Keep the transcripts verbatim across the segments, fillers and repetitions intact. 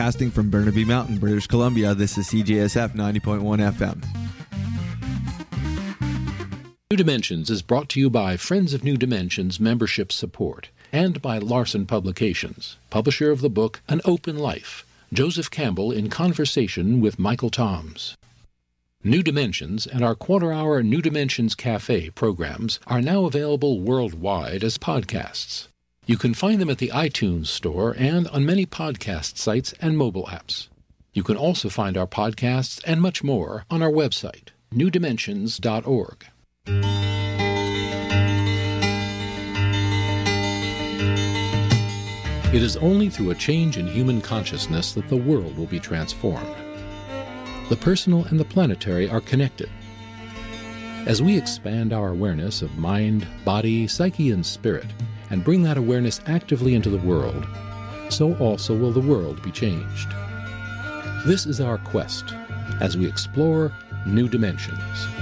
Casting from Burnaby Mountain, British Columbia, this is C J S F ninety point one F M. New Dimensions is brought to you by Friends of New Dimensions membership support and by Larson Publications, publisher of the book An Open Life, Joseph Campbell in conversation with Michael Toms. New Dimensions and our quarter-hour New Dimensions Cafe programs are now available worldwide as podcasts. You can find them at the iTunes Store and on many podcast sites and mobile apps. You can also find our podcasts and much more on our website, new dimensions dot org. It is only through a change in human consciousness that the world will be transformed. The personal and the planetary are connected. As we expand our awareness of mind, body, psyche, and spirit, and bring that awareness actively into the world, so also will the world be changed. This is our quest as we explore new dimensions.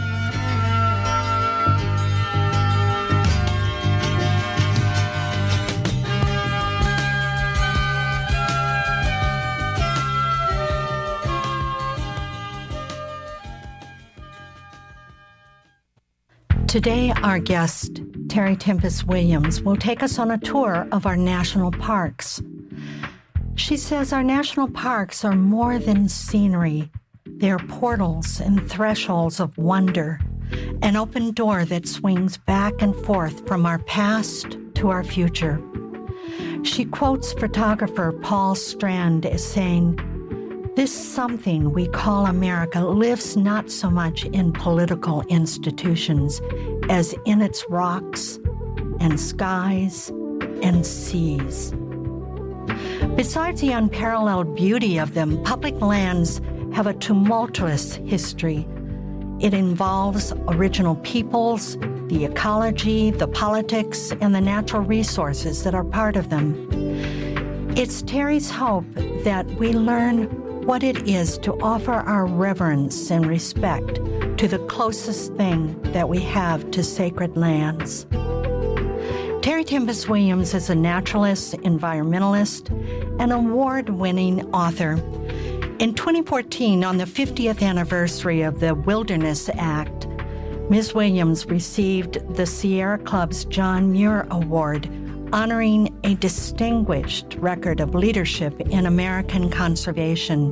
Today, our guest, Terry Tempest Williams, will take us on a tour of our national parks. She says our national parks are more than scenery. They are portals and thresholds of wonder, an open door that swings back and forth from our past to our future. She quotes photographer Paul Strand as saying, "This something we call America lives not so much in political institutions as in its rocks and skies and seas." Besides the unparalleled beauty of them, public lands have a tumultuous history. It involves original peoples, the ecology, the politics, and the natural resources that are part of them. It's Terry's hope that we learn what it is to offer our reverence and respect to the closest thing that we have to sacred lands. Terry Tempest Williams is a naturalist, environmentalist, and award-winning author. In twenty fourteen, on the fiftieth anniversary of the Wilderness Act, Miz Williams received the Sierra Club's John Muir Award, honoring a distinguished record of leadership in American conservation.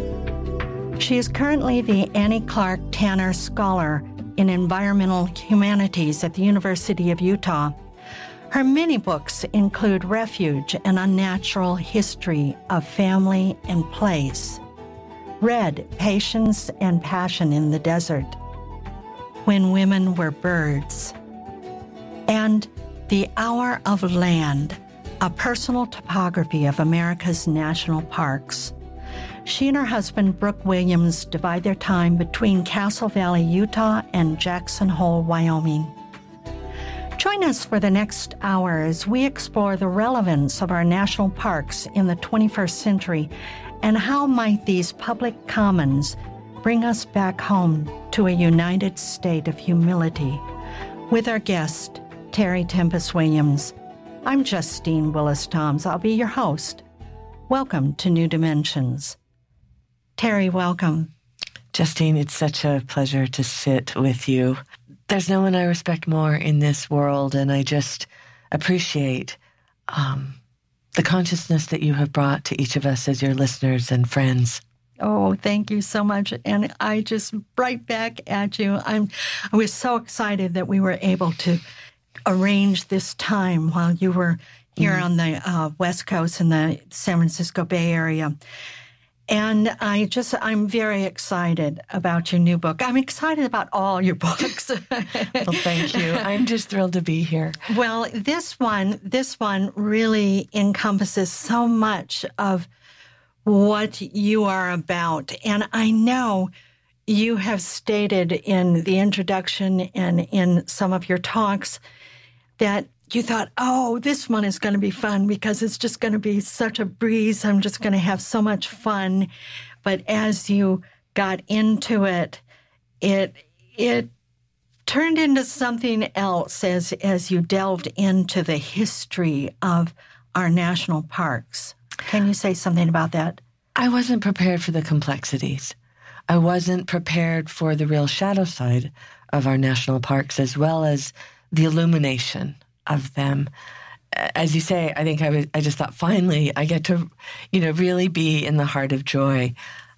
She is currently the Annie Clark Tanner Scholar in Environmental Humanities at the University of Utah. Her many books include Refuge, an Unnatural History of Family and Place, Red, Patience and Passion in the Desert, When Women Were Birds, and The Hour of Land, a personal topography of America's national parks. She and her husband, Brooke Williams, divide their time between Castle Valley, Utah, and Jackson Hole, Wyoming. Join us for the next hour as we explore the relevance of our national parks in the twenty-first century and how might these public commons bring us back home to a united state of humility. With our guest, Terry Tempest Williams. I'm Justine Willis Toms. I'll be your host. Welcome to New Dimensions. Terry, welcome. Justine, it's such a pleasure to sit with you. There's no one I respect more in this world, and I just appreciate um, the consciousness that you have brought to each of us as your listeners and friends. Oh, thank you so much. And I just right back at you. I'm, I was so excited that we were able to arrange this time while you were here mm. on the uh, West Coast in the San Francisco Bay Area. And I just, I'm very excited about your new book. I'm excited about all your books. Well, thank you. I'm just thrilled to be here. Well, this one, this one really encompasses so much of what you are about. And I know you have stated in the introduction and in some of your talks that you thought, oh, this one is going to be fun because it's just going to be such a breeze. I'm just going to have so much fun. But as you got into it, it it turned into something else as, as you delved into the history of our national parks. Can you say something about that? I wasn't prepared for the complexities. I wasn't prepared for the real shadow side of our national parks, as well as the illumination of them. As you say, I think I, was, I just thought, finally, I get to, you know, really be in the heart of joy.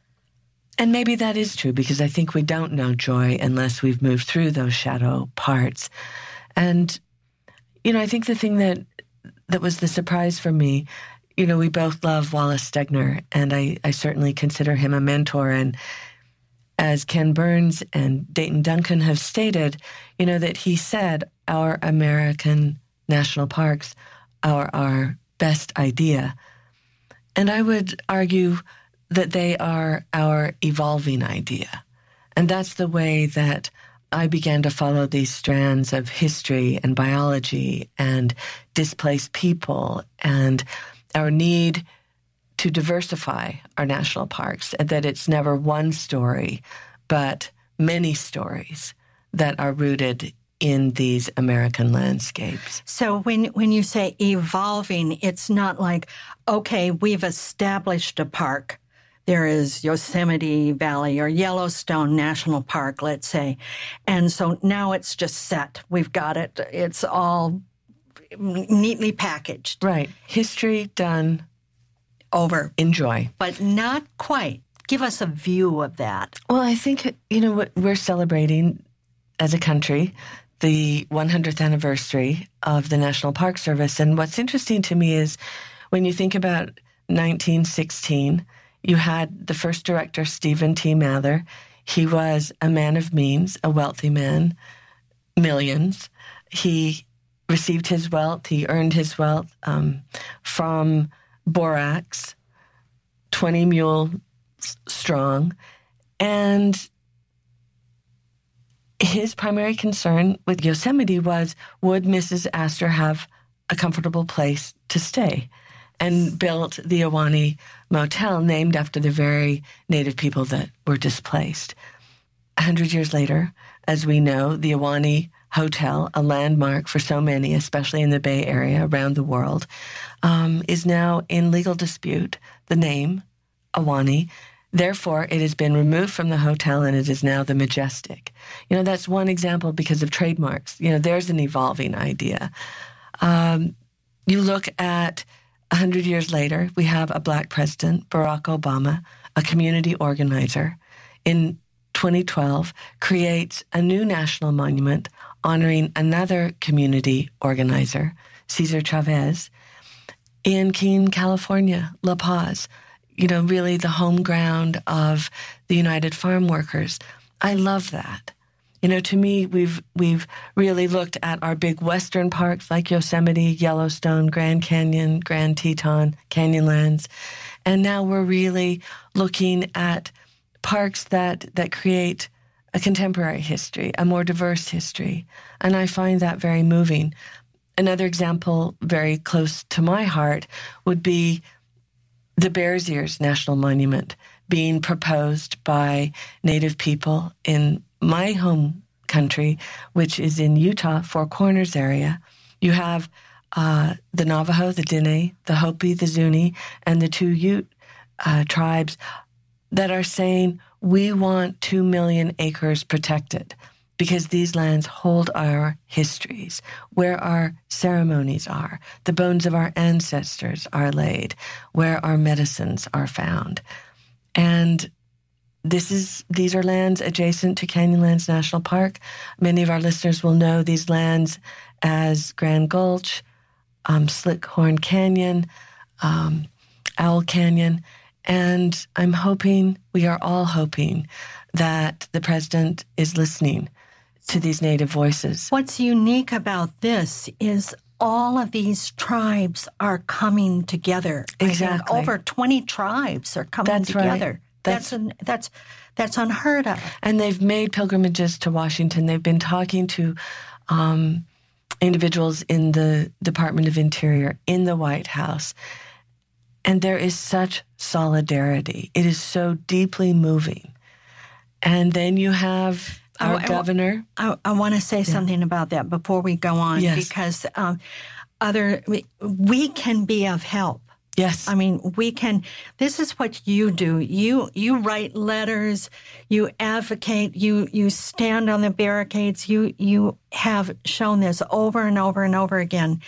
And maybe that is true, because I think we don't know joy unless we've moved through those shadow parts. And, you know, I think the thing that that was the surprise for me, you know, we both love Wallace Stegner, and I, I certainly consider him a mentor. And as Ken Burns and Dayton Duncan have stated, you know, that he said our American national parks are our best idea. And I would argue that they are our evolving idea. And that's the way that I began to follow these strands of history and biology and displaced people and our need to diversify our national parks, and that it's never one story, but many stories that are rooted in these American landscapes. So when when you say evolving, it's not like, okay, we've established a park. There is Yosemite Valley or Yellowstone National Park, let's say. And so now it's just set. We've got it. It's all neatly packaged. Right. History done. Over. Enjoy. But not quite. Give us a view of that. Well, I think, you know, what we're celebrating as a country, the one hundredth anniversary of the National Park Service. And what's interesting to me is when you think about nineteen sixteen, you had the first director, Stephen T. Mather. He was a man of means, a wealthy man, millions. He received his wealth, he earned his wealth um, from borax, twenty mule strong. And his primary concern with Yosemite was, would Missus Astor have a comfortable place to stay? And built the Ahwahnee Motel, named after the very native people that were displaced. A hundred years later, as we know, the Ahwahnee Hotel, a landmark for so many, especially in the Bay Area around the world, um, is now in legal dispute. The name, Ahwahnee, therefore, it has been removed from the hotel and it is now the Majestic. You know, that's one example because of trademarks. You know, there's an evolving idea. Um, you look at a hundred years later, we have a black president, Barack Obama, a community organizer. In twenty twelve, creates a new national monument honoring another community organizer, Cesar Chavez, in Keene, California, La Paz, you know, really the home ground of the United Farm Workers. I love that. You know, to me, we've we've really looked at our big western parks like Yosemite, Yellowstone, Grand Canyon, Grand Teton, Canyonlands, and now we're really looking at parks that that create a contemporary history, a more diverse history, and I find that very moving. Another example very close to my heart would be the Bears Ears National Monument being proposed by Native people in my home country, which is in Utah, Four Corners area. You have uh, the Navajo, the Diné, the Hopi, the Zuni, and the two Ute uh, tribes that are saying, we want two million acres protected because these lands hold our histories, where our ceremonies are, the bones of our ancestors are laid, where our medicines are found. And This is these are lands adjacent to Canyonlands National Park. Many of our listeners will know these lands as Grand Gulch, um, Slickhorn Canyon, um, Owl Canyon. And I'm hoping, we are all hoping, that the president is listening to these Native voices. What's unique about this is all of these tribes are coming together. Exactly. Over twenty tribes are coming That's together. Right. That's that's, an, that's that's unheard of. And they've made pilgrimages to Washington. They've been talking to um, individuals in the Department of Interior, in the White House. And there is such solidarity. It is so deeply moving. And then you have our I, governor. I, I want to say yeah. something about that before we go on, yes. because um, other we, we can be of help. Yes. I mean, we can, this is what you do. You you write letters, you advocate, you you stand on the barricades. You you have shown this over and over and over again.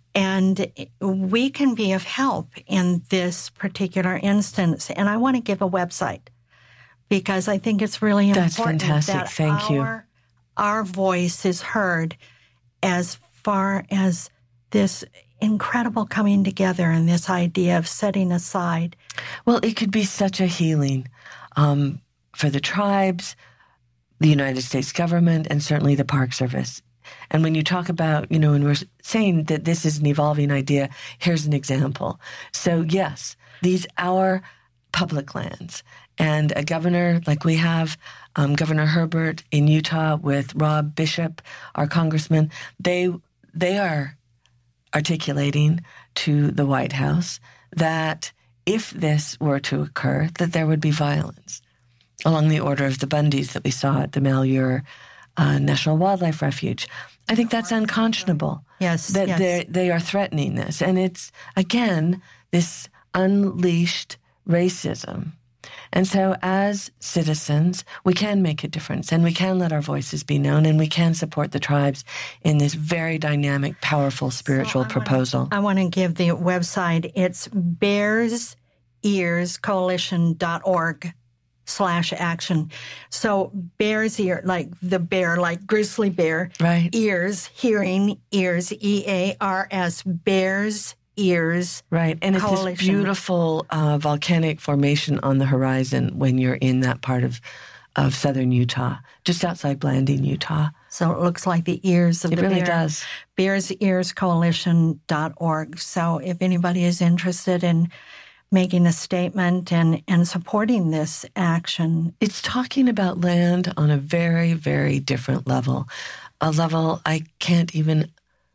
And we can be of help in this particular instance. And I want to give a website because I think it's really That's important fantastic. that Thank our, you. our voice is heard as far as this incredible coming together and this idea of setting aside. Well, it could be such a healing um, for the tribes, the United States government, and certainly the Park Service. And when you talk about, you know, when we're saying that this is an evolving idea, here's an example. So yes, these our public lands, and a governor like we have, um, Governor Herbert in Utah with Rob Bishop, our congressman, they they are articulating to the White House that if this were to occur, that there would be violence along the order of the Bundys that we saw at the Malheur uh, National Wildlife Refuge. I think that's unconscionable. Yes, that yes. they they are threatening this, and it's again this unleashed racism. And so as citizens, we can make a difference, and we can let our voices be known, and we can support the tribes in this very dynamic, powerful spiritual so I proposal. Wanna, I want to give the website. It's bears ears coalition dot org slash action. So bear's ear, like the bear, like grizzly bear. Right. Ears, hearing, ears, E A R S, bears ears. Right, and it's coalition. this beautiful uh, volcanic formation on the horizon when you're in that part of, of southern Utah, just outside Blanding, Utah. So it looks like the ears of It the really bear. does. bears ears coalition dot org. So if anybody is interested in making a statement and, and supporting this action. It's talking about land on a very, very different level, a level I can't even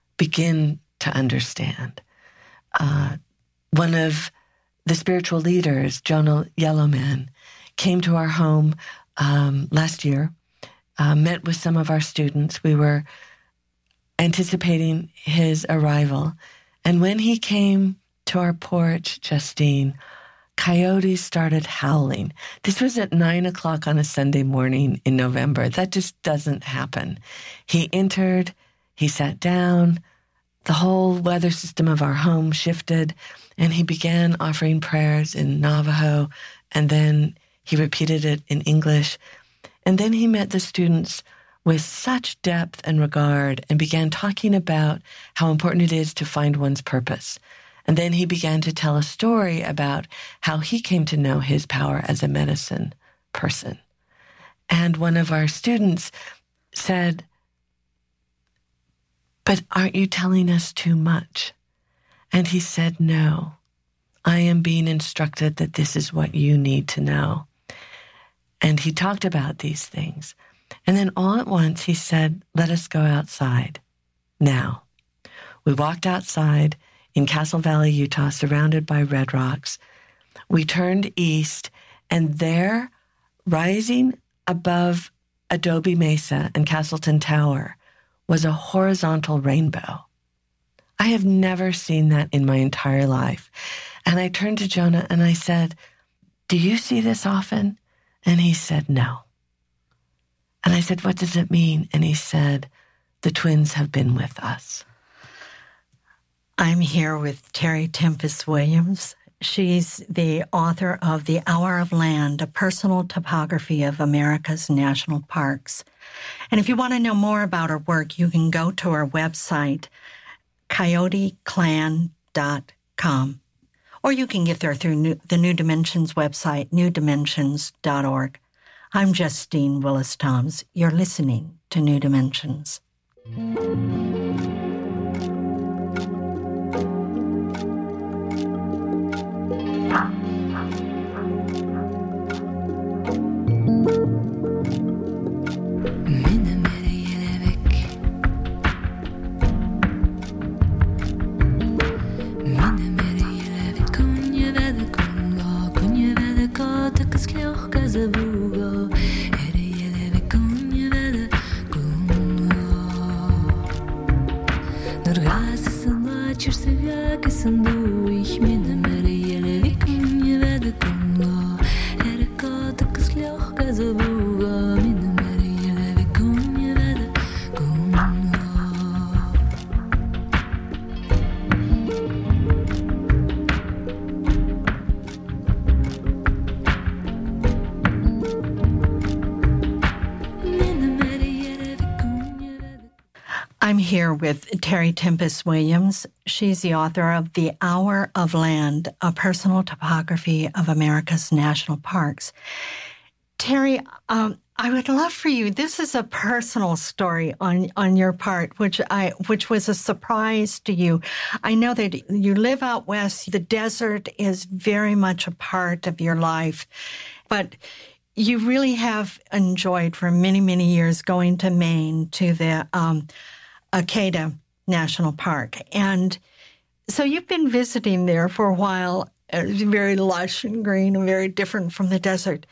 begin to understand. Uh, one of the spiritual leaders, Jonah Yellowman, came to our home um, last year, uh, met with some of our students. We were anticipating his arrival. And when he came to our porch, Justine, coyotes started howling. This was at nine o'clock on a Sunday morning in November. That just doesn't happen. He entered, he sat down, the whole weather system of our home shifted, and he began offering prayers in Navajo, and then he repeated it in English. And then he met the students with such depth and regard and began talking about how important it is to find one's purpose. And then he began to tell a story about how he came to know his power as a medicine person. And one of our students said, "But aren't you telling us too much?" And he said, "No, I am being instructed that this is what you need to know." And he talked about these things. And then all at once he said, "Let us go outside now." We walked outside in Castle Valley, Utah, surrounded by red rocks. We turned east, and there, rising above Adobe Mesa and Castleton Tower, was a horizontal rainbow. I have never seen that in my entire life. And I turned to Jonah and I said, "Do you see this often?" And he said, "No." And I said, "What does it mean?" And he said, "The twins have been with us." I'm here with Terry Tempest Williams. She's the author of The Hour of Land, a personal topography of America's national parks. And if you want to know more about her work, you can go to her website, coyote clan dot com. Or you can get there through New, the New Dimensions website, new dimensions dot org. I'm Justine Willis-Toms. You're listening to New Dimensions. here with Terry Tempest Williams. She's the author of The Hour of Land, A Personal Topography of America's National Parks. Terry, um, I would love for you, this is a personal story on, on your part, which I which was a surprise to you. I know that you live out west. The desert is very much a part of your life, but you really have enjoyed for many, many years going to Maine to the um, Acadia National Park. And so you've been visiting there for a while. It's very lush and green and very different from the desert.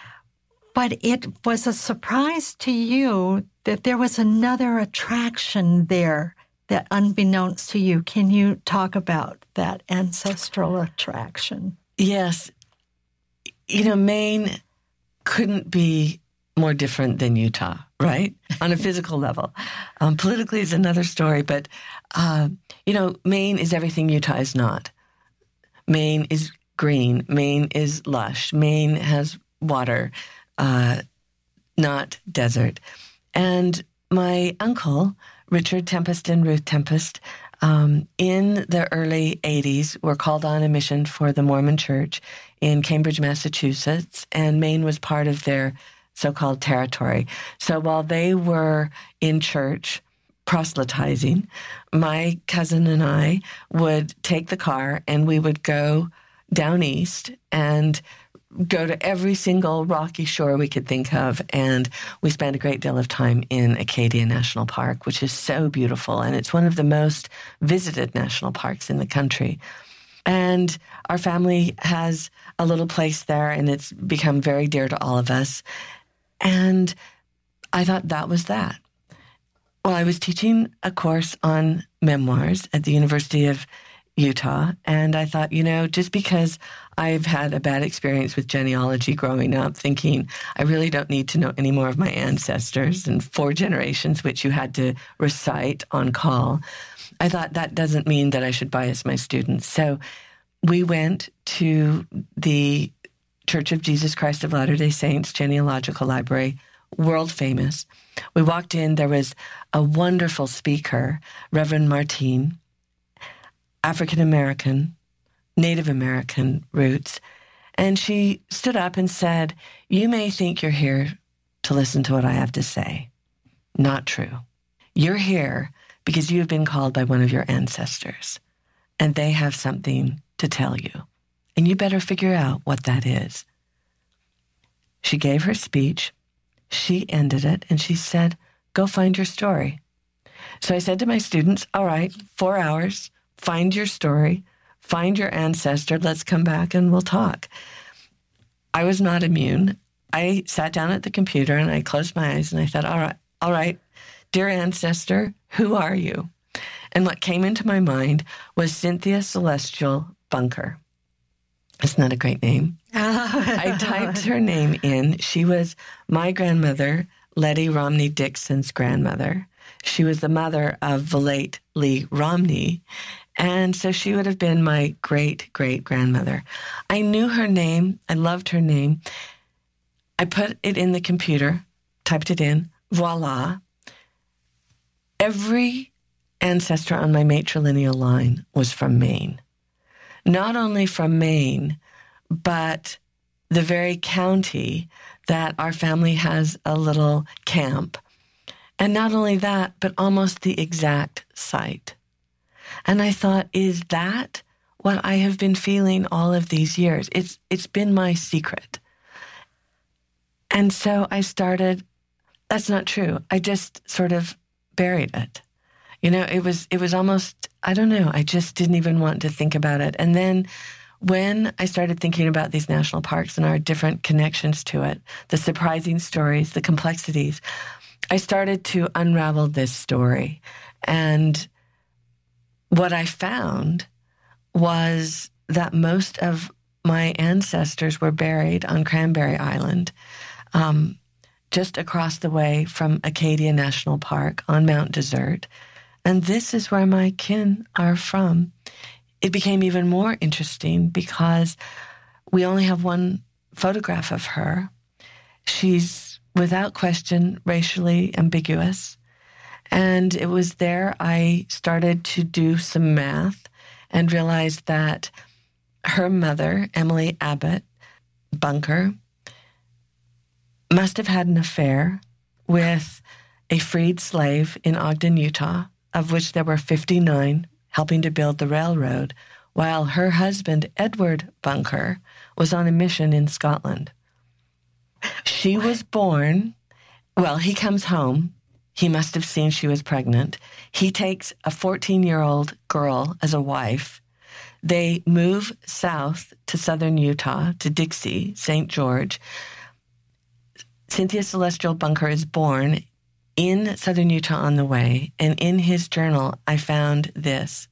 But it was a surprise to you that there was another attraction there that unbeknownst to you. Can you talk about that ancestral attraction? Yes. You know, Maine couldn't be more different than Utah, right? On a physical level. Um, politically is another story, but, uh, you know, Maine is everything Utah is not. Maine is green. Maine is lush. Maine has water, uh, not desert. And my uncle, Richard Tempest and Ruth Tempest, um, in the early eighties were called on a mission for the Mormon Church in Cambridge, Massachusetts, and Maine was part of their so-called territory. So while they were in church proselytizing, my cousin and I would take the car and we would go down east and go to every single rocky shore we could think of. And we spent a great deal of time in Acadia National Park, which is so beautiful. And it's one of the most visited national parks in the country. And our family has a little place there, and it's become very dear to all of us. And I thought that was that. Well, I was teaching a course on memoirs at the University of Utah, and I thought, you know, just because I've had a bad experience with genealogy growing up, thinking I really don't need to know any more of my ancestors and four generations, which you had to recite on call, I thought that doesn't mean that I should bias my students. So we went to the Church of Jesus Christ of Latter-day Saints Genealogical Library, world famous. We walked in, there was a wonderful speaker, Reverend Martine, African-American, Native American roots. And she stood up and said, "You may think you're here to listen to what I have to say. Not true. You're here because you have been called by one of your ancestors, and they have something to tell you. And you better figure out what that is." She gave her speech. She ended it, and she said, "Go find your story." So I said to my students, all right, four hours, find your story, find your ancestor, let's come back and we'll talk. I was not immune. I sat down at the computer and I closed my eyes and I thought, all right, all right, dear ancestor, who are you? And what came into my mind was Cynthia Celestial Bunker. Isn't that a great name? I typed her name in. She was my grandmother, Letty Romney Dixon's grandmother. She was the mother of the late Lee Romney. And so she would have been my great-great-grandmother. I knew her name. I loved her name. I put it in the computer, typed it in. Voila. Every ancestor on my matrilineal line was from Maine. Not only from Maine, but the very county that our family has a little camp. And not only that, but almost the exact site. And I thought, is that what I have been feeling all of these years? It's it's been my secret. And so I started, that's not true. I just sort of buried it. You know, it was it was almost, I don't know, I just didn't even want to think about it. And then when I started thinking about these national parks and our different connections to it, the surprising stories, the complexities, I started to unravel this story. And what I found was that most of my ancestors were buried on Cranberry Island, um, just across the way from Acadia National Park on Mount Desert. And this is where my kin are from. It became even more interesting because we only have one photograph of her. She's, without question, racially ambiguous. And it was there I started to do some math and realized that her mother, Emily Abbott Bunker, must have had an affair with a freed slave in Ogden, Utah, of which there were fifty-nine, helping to build the railroad, while her husband, Edward Bunker, was on a mission in Scotland. She was born, well, he comes home. He must have seen she was pregnant. He takes a fourteen-year-old girl as a wife. They move south to southern Utah, to Dixie, Saint George. Cynthia Celestial Bunker is born in southern Utah on the way, and in his journal, I found this.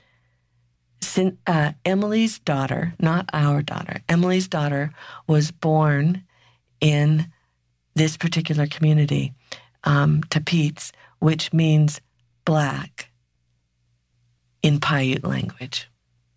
Uh, Emily's daughter, not our daughter, Emily's daughter was born in this particular community, um, Tapeats, which means black in Paiute language.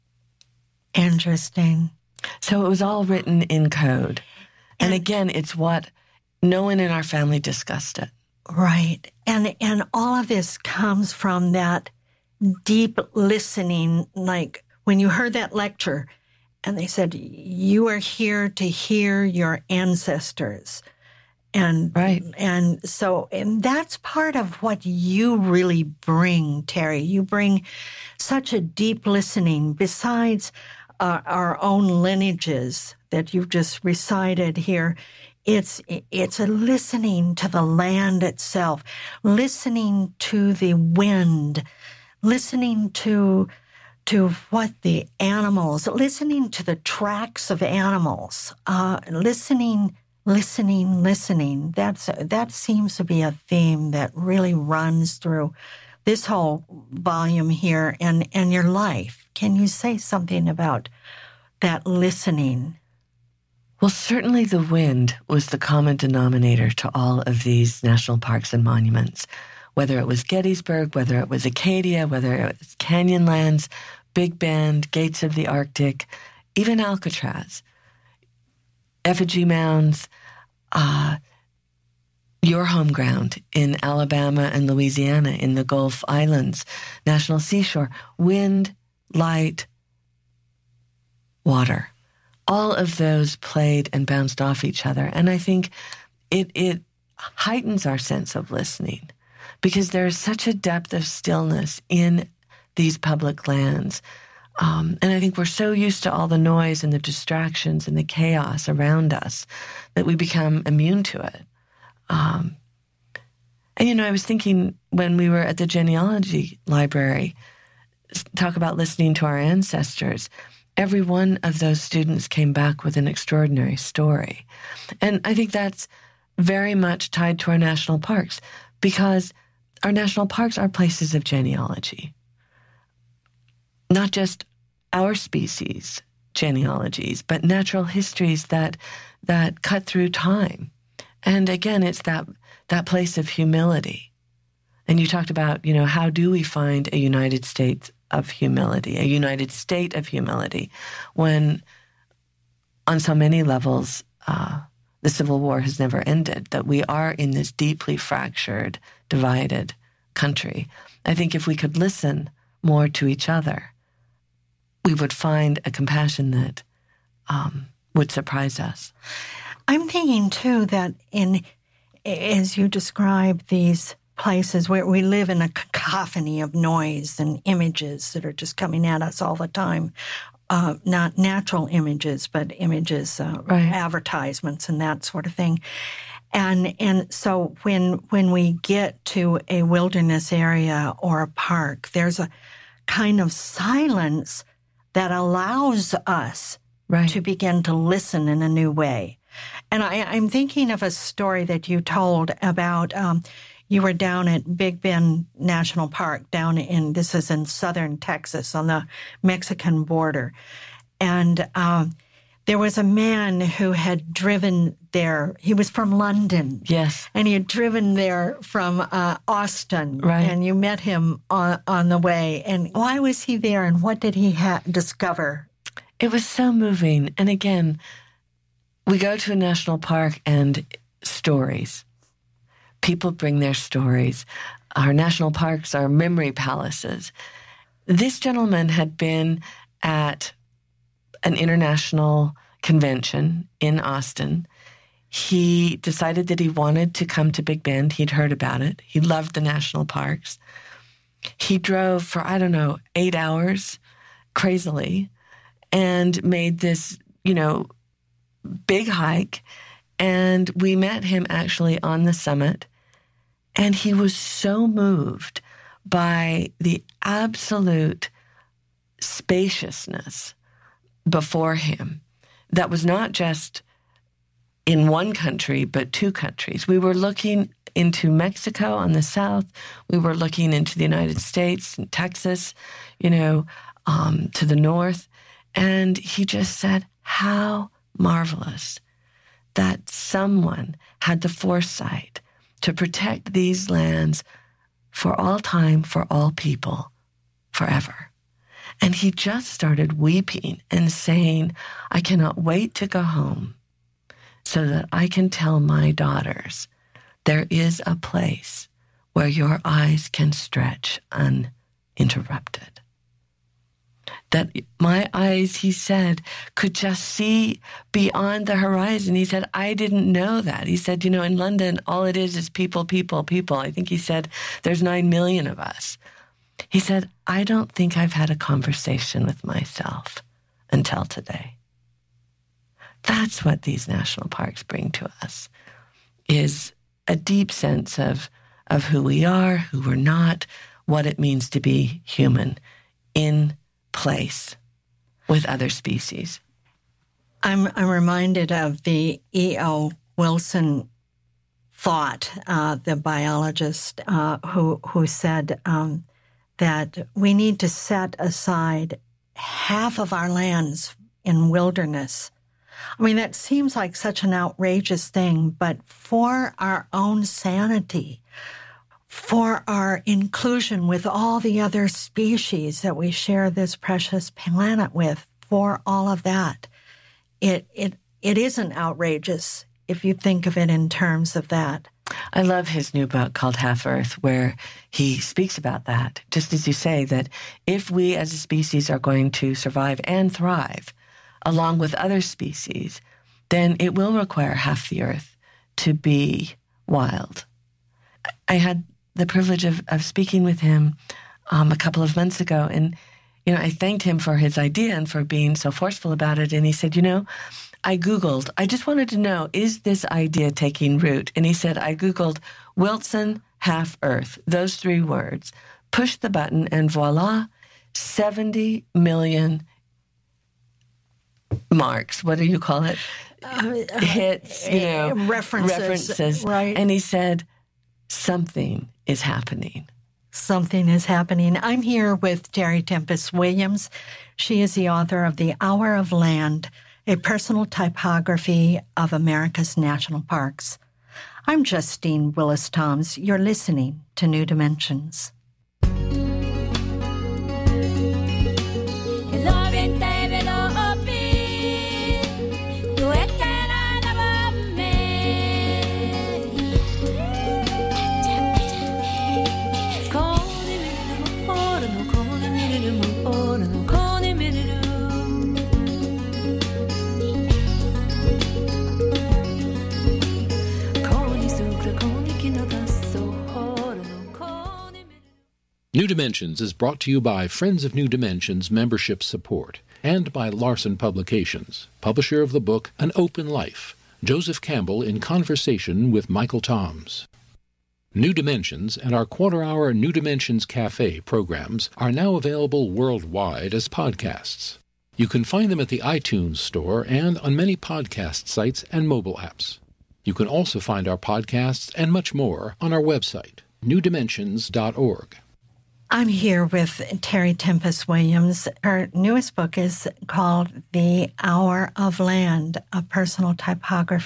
Interesting. So it was all written in code. And, and again, it's what no one in our family discussed it. Right. And and all of this comes from that deep listening, like when you heard that lecture and they said, you are here to hear your ancestors. And right. And so and that's part of what you really bring, Terry. You bring such a deep listening besides uh, our own lineages that you've just recited here. It's it's a listening to the land itself, listening to the wind, listening to to what the animals, listening to the tracks of animals, uh, listening, listening, listening. That's that seems to be a theme that really runs through this whole volume here and, and your life. Can you say something about that listening? Well, certainly the wind was the common denominator to all of these national parks and monuments, whether it was Gettysburg, whether it was Acadia, whether it was Canyonlands, Big Bend, Gates of the Arctic, even Alcatraz, effigy mounds, uh, your home ground in Alabama and Louisiana, in the Gulf Islands, National Seashore, wind, light, water. All of those played and bounced off each other. And I think it it heightens our sense of listening because there's such a depth of stillness in these public lands. Um, and I think we're so used to all the noise and the distractions and the chaos around us that we become immune to it. Um, and, you know, I was thinking when we were at the genealogy library, talk about listening to our ancestors, every one of those students came back with an extraordinary story. And I think that's very much tied to our national parks because our national parks are places of genealogy. Not just our species genealogies, but natural histories that that cut through time. And again, it's that that place of humility. And you talked about, you know, how do we find a United States of humility, a united state of humility, when on so many levels uh, the Civil War has never ended, that we are in this deeply fractured, divided country. I think if we could listen more to each other, we would find a compassion that um, would surprise us. I'm thinking, too, that in as you describe these places where we live in a cacophony of noise and images that are just coming at us all the time. Uh, not natural images, but images, uh, right. advertisements and that sort of thing. And and so when when we get to a wilderness area or a park, there's a kind of silence that allows us right. to begin to listen in a new way. And I, I'm thinking of a story that you told about um, you were down at Big Bend National Park down in, this is in southern Texas on the Mexican border. And um, there was a man who had driven there. He was from London. Yes. And he had driven there from uh, Austin. Right. And you met him on, on the way. And why was he there and what did he ha- discover? It was so moving. And again, we go to a national park and stories. People bring their stories. our national parks are memory palaces. This gentleman had been at an international convention in Austin. He decided that he wanted to come to Big Bend. He'd heard about it. He loved the national parks. He drove for, I don't know, eight hours, crazily, and made this, you know, big hike. And we met him actually on the summit. And he was so moved by the absolute spaciousness before him that was not just in one country, but two countries. We were looking into Mexico on the south. We were looking into the United States and Texas, you know, um, to the north. And he just said, how marvelous that someone had the foresight to protect these lands for all time, for all people, forever. And he just started weeping and saying, I cannot wait to go home so that I can tell my daughters there is a place where your eyes can stretch uninterrupted. That my eyes, he said, could just see beyond the horizon. He said, I didn't know that. He said, you know, in London, all it is is people, people, people. I think he said, there's nine million of us. He said, I don't think I've had a conversation with myself until today. That's what these national parks bring to us, is a deep sense of, of who we are, who we're not, what it means to be human in place with other species. I'm, I'm reminded of the E O Wilson thought, uh, the biologist uh, who, who said um, that we need to set aside half of our lands in wilderness. I mean, that seems like such an outrageous thing, but for our own sanity, for our inclusion with all the other species that we share this precious planet with, for all of that, it it it isn't outrageous if you think of it in terms of that. I love his new book called Half Earth, where he speaks about that, just as you say, that if we as a species are going to survive and thrive along with other species, then it will require half the earth to be wild. I had the privilege of, of speaking with him um, a couple of months ago, and you know, I thanked him for his idea and for being so forceful about it. And he said, you know, I Googled, I just wanted to know, is this idea taking root? And he said, I Googled Wilson Half Earth, those three words, pushed the button, and voila, seventy million marks. What do you call it? Uh, Hits, you know, references. references. Right. And he said, something is happening. Something is happening. I'm here with Terry Tempest Williams. She is the author of The Hour of Land, a personal typography of America's national parks. I'm Justine Willis-Toms. You're listening to New Dimensions. New Dimensions is brought to you by Friends of New Dimensions membership support and by Larson Publications, publisher of the book An Open Life, Joseph Campbell in conversation with Michael Toms. New Dimensions and our quarter-hour New Dimensions Cafe programs are now available worldwide as podcasts. You can find them at the iTunes Store and on many podcast sites and mobile apps. You can also find our podcasts and much more on our website, new dimensions dot org. I'm here with Terry Tempest Williams. Her newest book is called The Hour of Land, a personal typography